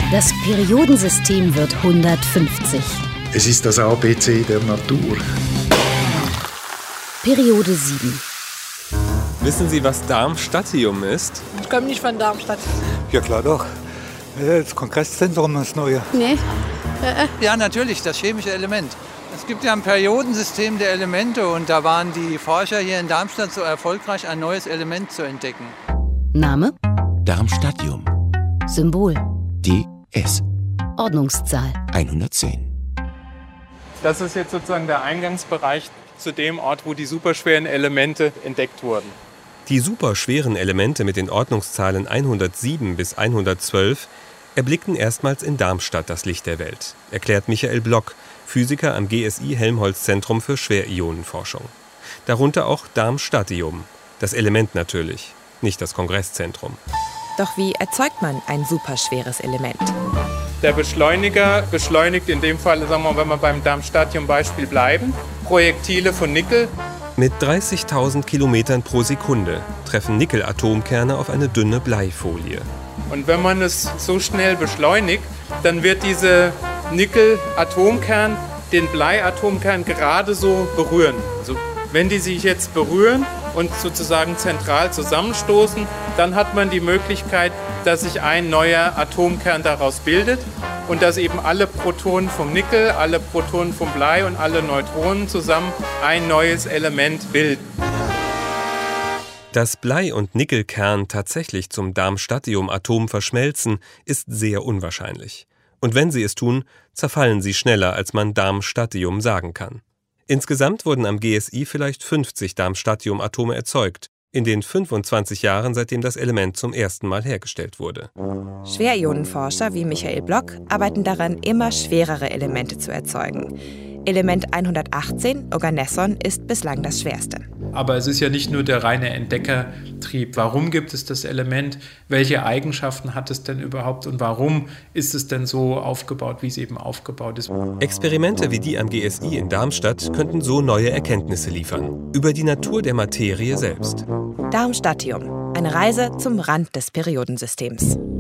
Das Periodensystem wird 150. Es ist das ABC der Natur. Periode 7. Wissen Sie, was Darmstadtium ist? Ich komme nicht von Darmstadt. Ja klar doch. Das Kongresszentrum, das neue. Nee. Ja, natürlich, das chemische Element. Es gibt ja ein Periodensystem der Elemente und da waren die Forscher hier in Darmstadt so erfolgreich, ein neues Element zu entdecken. Name? Darmstadtium. Symbol? DS. Ordnungszahl? 110. Das ist jetzt sozusagen der Eingangsbereich zu dem Ort, wo die superschweren Elemente entdeckt wurden. Die superschweren Elemente mit den Ordnungszahlen 107 bis 112 erblickten erstmals in Darmstadt das Licht der Welt, erklärt Michael Block, Physiker am GSI Helmholtz-Zentrum für Schwerionenforschung. Darunter auch Darmstadtium, das Element natürlich, nicht das Kongresszentrum. Doch wie erzeugt man ein superschweres Element? Der Beschleuniger beschleunigt in dem Fall, sagen wir mal, wenn wir beim Darmstadtium-Beispiel bleiben, Projektile von Nickel. Mit 30.000 Kilometern pro Sekunde treffen Nickel-Atomkerne auf eine dünne Bleifolie. Und wenn man es so schnell beschleunigt, dann wird dieser Nickel-Atomkern den Blei-Atomkern gerade so berühren. Also wenn die sich jetzt berühren und sozusagen zentral zusammenstoßen, dann hat man die Möglichkeit, dass sich ein neuer Atomkern daraus bildet und dass eben alle Protonen vom Nickel, alle Protonen vom Blei und alle Neutronen zusammen ein neues Element bilden. Dass Blei- und Nickelkern tatsächlich zum Darmstadtium-Atom verschmelzen, ist sehr unwahrscheinlich. Und wenn sie es tun, zerfallen sie schneller, als man Darmstadtium sagen kann. Insgesamt wurden am GSI vielleicht 50 Darmstadtium-Atome erzeugt, in den 25 Jahren, seitdem das Element zum ersten Mal hergestellt wurde. Schwerionenforscher wie Michael Block arbeiten daran, immer schwerere Elemente zu erzeugen. Element 118, Oganesson, ist bislang das schwerste. Aber es ist ja nicht nur der reine Entdeckertrieb. Warum gibt es das Element? Welche Eigenschaften hat es denn überhaupt? Und warum ist es denn so aufgebaut, wie es eben aufgebaut ist? Experimente wie die am GSI in Darmstadt könnten so neue Erkenntnisse liefern. Über die Natur der Materie selbst. Darmstadtium. Eine Reise zum Rand des Periodensystems.